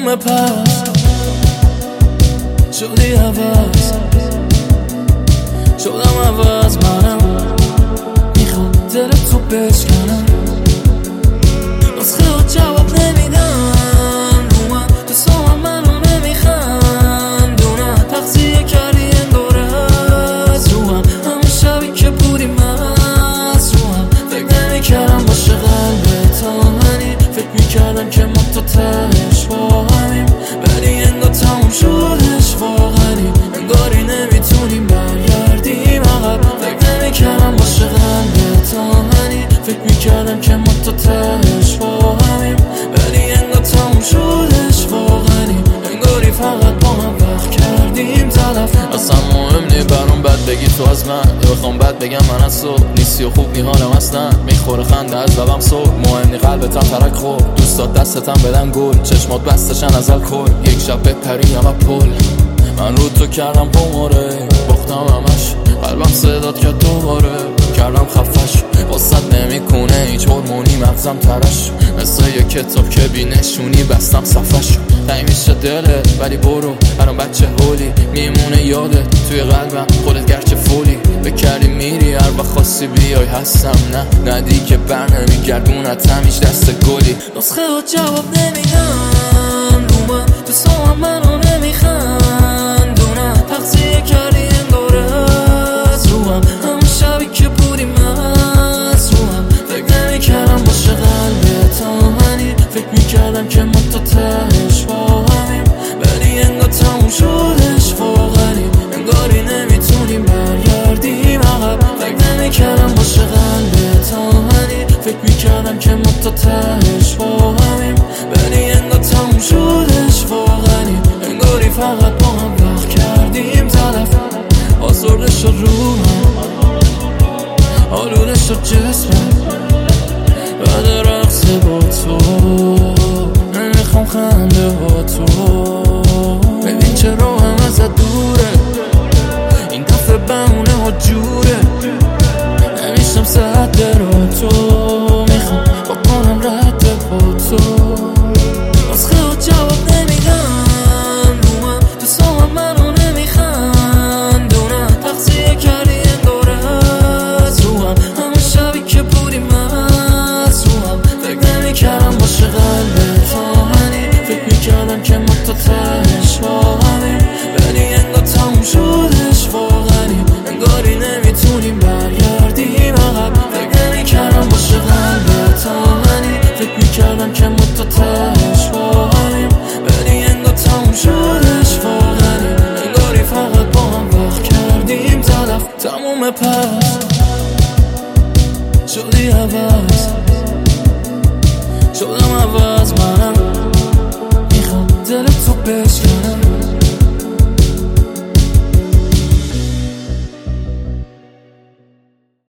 تموم پس شدی عوض، شدم عوض منم، میخوام دل تو بشکنم. نسخه ها جواب نمیدن رو من، دوستام منو نمیخندونن. تقضیه کردی انگار از رو هم، همون شبی که بودی مست رو هم. فکر نمیکردم باشه قلب تا منی، فکر میکردم که ما تو تهش با همیم، ولی انگار تموم شدش واقعی. انگاری نمیتونیم برگردیم عقب. فکر نمیکردم باشه قلب تا منی، فکر میکردم که ما تو تهش با همیم، ولی انگار تموم شدش واقعی. انگاری فقط با هم وقت کردیم تلف. اصلا مهم نی برام بد بگی تو از من، یا بخوام بد بگم من از تو. نیستی و خوب نی حالم اصلا، میخوره خنده از لبم صبح. مهم نی قلبتم ترک خورد، دوستات دستتم بدن گل، چشمات بستشن از الکل. یک شب بپریم و پل، من رو تو کردم قماره، باختم همش، قلبم صدات کرد دوباره، کردم خفش. واسط نمیکنه هیچ هورمونی، مغزم ترش، مثل یه کتاب که بی نشونی بستم صفحش. تایی میشه دلت ولی برو، برام بچه هولی میمونه یادت توی قلبم، خودت گرچه فولی. بکردی میری هر وقت خواستی بیای هستم، نه ندی که بر نمیگردونتم هیچ دست گلی. نسخه ها جواب نمیدن رو من، دوستام منو نمیخندونن. تقضیه کردی انگار از رو هم، همون شبی که بودی مست رو هم. فکر نمیکردم باشه قلب تا منی، فکر میکردم که ما تو تهش با همیم، ولی انگار تموم شدش واقعی. انگاری نمیتونیم برگردیم عقب. فکر نمیکردم باشه قلب تا منی، فکر میکردم که ما تو تهش با همیم، ولی انگار تموم شدش واقعی. انگاری فقط با هم وقت کردیم تلف. آزرده شد روحم، آلوده شد جسمم، بعد رقص با تو نمیخوام خنده با تو. ببین چرا هم ازت دوره، این دفعه بمونه ها جوره. نمیشم سرد رو تو، میخوام با کنم رد با تو. نسخه ها جواب نمیدن رو من، دوستام منو نمیخندونن. تقضیه کردی انگار از رو هم، همون شبی که بودی مست رو هم. فکر نمیکردم باشه قلب تا منی، فکر میکردم که ما تو تهش با همیم، ولی انگار تموم شدش واقعی. انگاری نمیتونیم برگردیم عقب. فکر نمیکردم باشه قلب تا منی، فکر میکردم که ما تو تهش با همیم، ولی انگار تموم شدش واقعی. انگاری فقط با هم وقت کردیم تلف. تموم پس شدی عوض، شدم عوض منم، میخوام دل تو بشکنم.